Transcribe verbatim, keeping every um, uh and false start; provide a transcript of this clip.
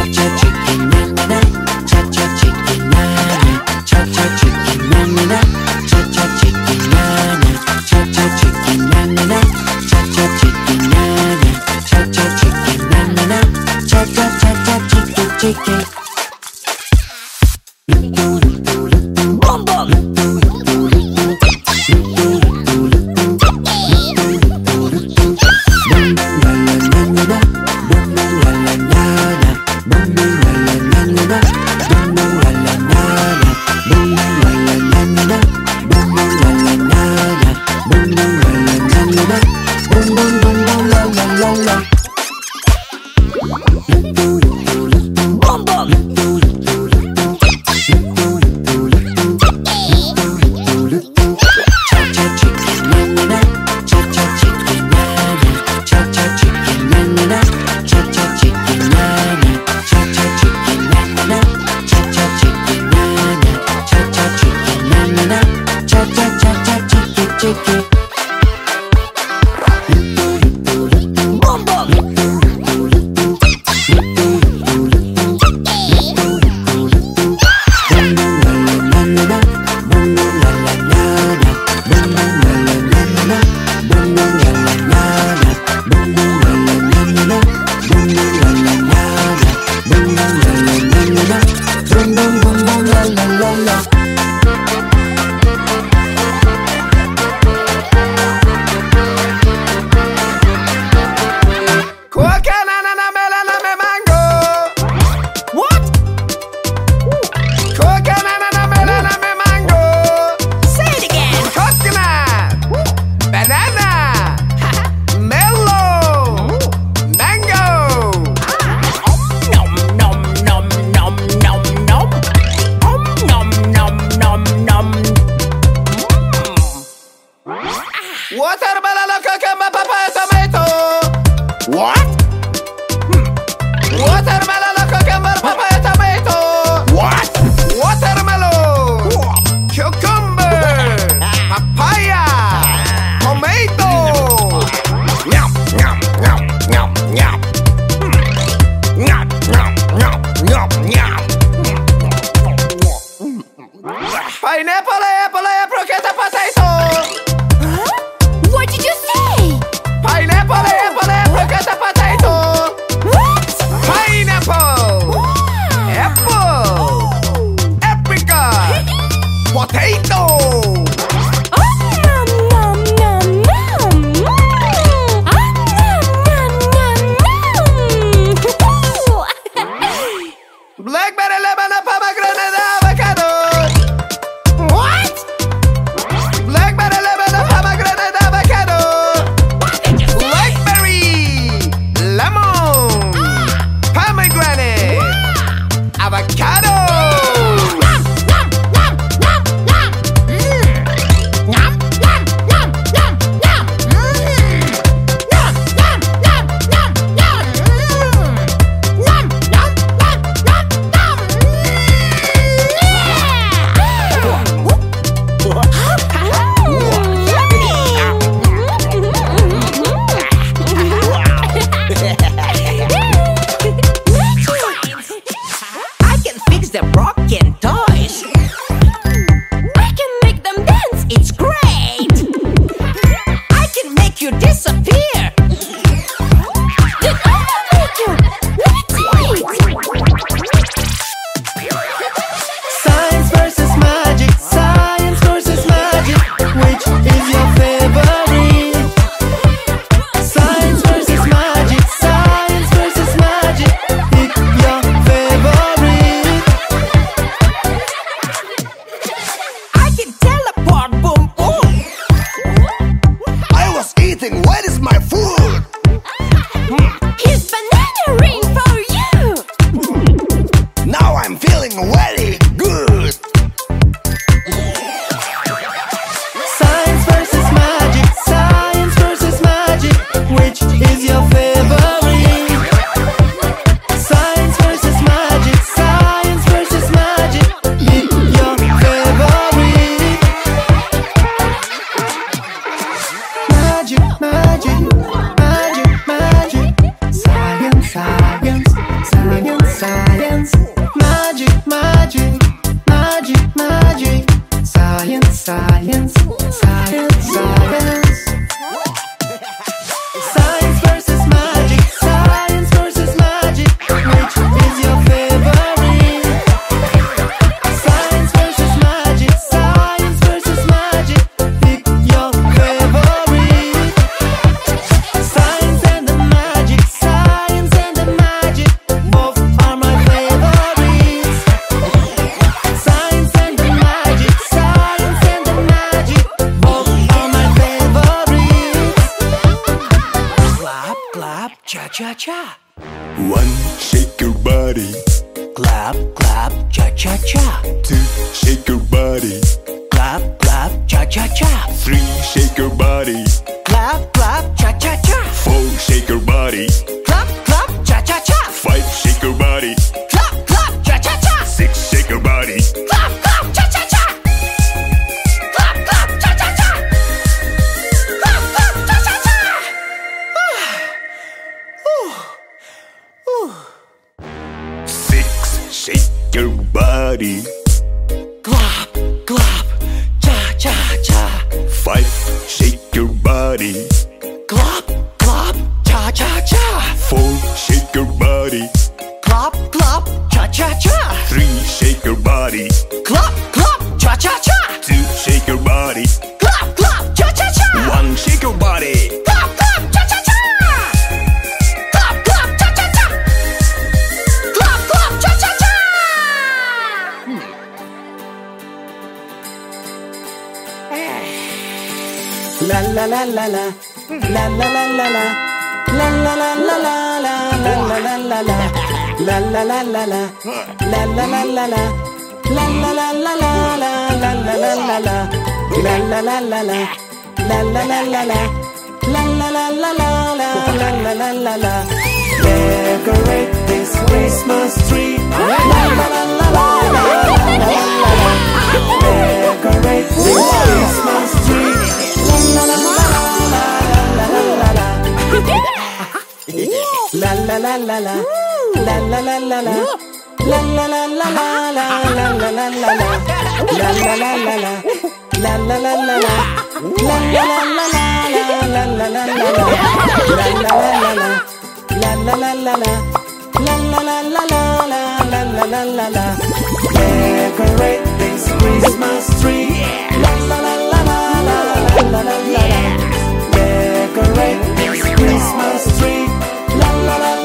Science, science, science. science, magic, magic, magic, magic, science, science, science, science. Science versus magic, science versus magic, which is your favorite? Science versus magic, science versus magic, pick your favorite. Science and the magic, science and the magic, both are my favorites. Science and the magic, science and the magic, both are my favorites. Clap, clap, cha-cha-cha. One, shake your body. Clap, clap, cha-cha-cha. Two, shake your body. Clap, clap, cha-cha-cha. Three, shake your body. Clap, clap, cha-cha-cha. Four, shake your body. Clap, clap, cha-cha-cha. Five, shake your body. Clap, clap, cha-cha-cha. Six, shake your body. Clap, clap, cha-cha-cha. Clap, clap, cha-cha-cha. Clap, clap, cha-cha-cha. Six, shake your body. Clap, clap, cha-cha-cha. Five, shake your body. Clap, clap, cha-cha-cha. Four, shake your body. Clap, clap, cha-cha-cha. Three, shake your body. Clap, clap, cha-cha-cha. Two, shake your body. Clap, clap, cha-cha-cha. One, shake your body. Clap, clap, cha-cha-cha. Clap, clap, cha-cha-cha. Clap, clap, cha-cha-cha. La la la la la, la la la la la, la la la la la la, la la la la la, la la la la la, la la la la la, la la la la la, la la la la la, la la la la la, la la la la la, la la la la la, la la la la la la. Decorate this Christmas tree. La la la la la la, la la la la. Decorate this Christmas tree. La la la la la, la la la la. La la la la la, la la la la la. La la la la la, la la la la la. La la la la la, la la la la la. La la la la la, la la la la la. La la la la la, la la la la la. La la la la la, la la la la la la. Decorate this Christmas tree. La la la la la, la la la la la. Decorate this Christmas tree. La la la.